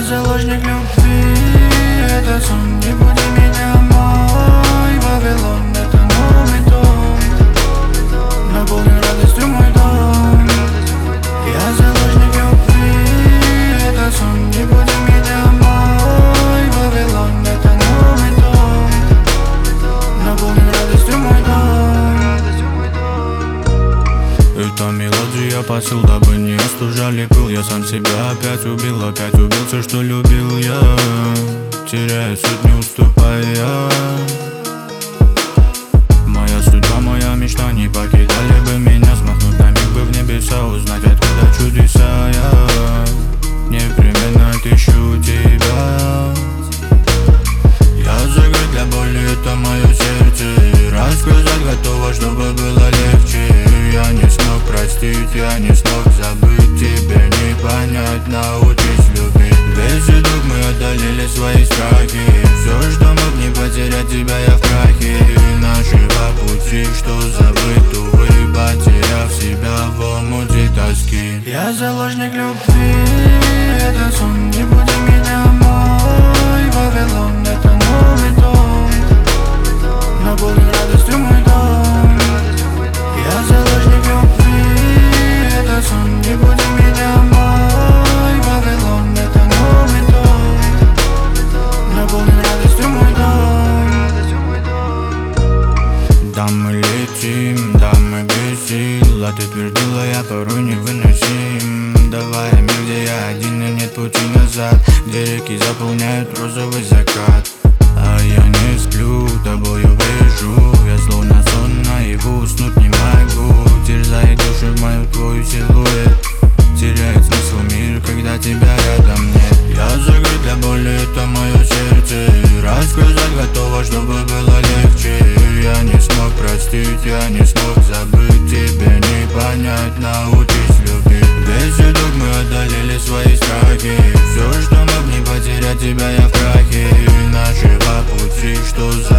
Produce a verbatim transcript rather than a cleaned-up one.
заложник любви, это сон, не буди меня, мой Вавилон, это новый дом, наполнен радостью мой дом. Я заложник любви, это сон, не буди меня, мой Вавилон, это новый дом, наполнен радостью мой дом. Это мелодия, посыл, дабы не остужали пыл. Я сам себя опять убил, опять убил все, что любил я, теряя суть, не уступая. Моя судьба, моя мечта, не покидали бы меня. Смахнуть на миг бы в небеса, узнать, откуда чудеса я непременно отыщу тебя. Я закрыт для боли, это мое сердце, рассказать готово, чтобы было легче. Я не смог простить, я не смог забыть, тебе не понять, научись любить. Весь итог мы одолели свои страхи, все, что мог не потерять тебя, я в крахе. Нашего пути, что забыть, увы, потеряв себя в омуте тоски. Я заложник любви, это сон, не буди меня, мой Вавилон, это новый дом, наполнен радостью мой дом. Я заложник любви, это сон, не буди меня, мой Вавилон, это новый дом, наполнен радостью мой дом. Да мы летим, да мы без сил, а ты твердила, я порой невыносим. Давай мир, где я один и нет пути назад, где реки заполняют розовый закат. А я не сплю, тобою вижу, я словно сон наяву, уснуть не могу. Терзает душу в мою твою силуэт, теряет смысл мир, когда тебя рядом нет. Я закрыт для боли, это мое сердце, рассказать готово, чтобы было легче. Я не смог простить, я не смог забыть, тебе не понять, научись любить. Весь итог мы одолели свои страхи, все, что мог не потерять тебя, я в крахе. Нашего пути, что за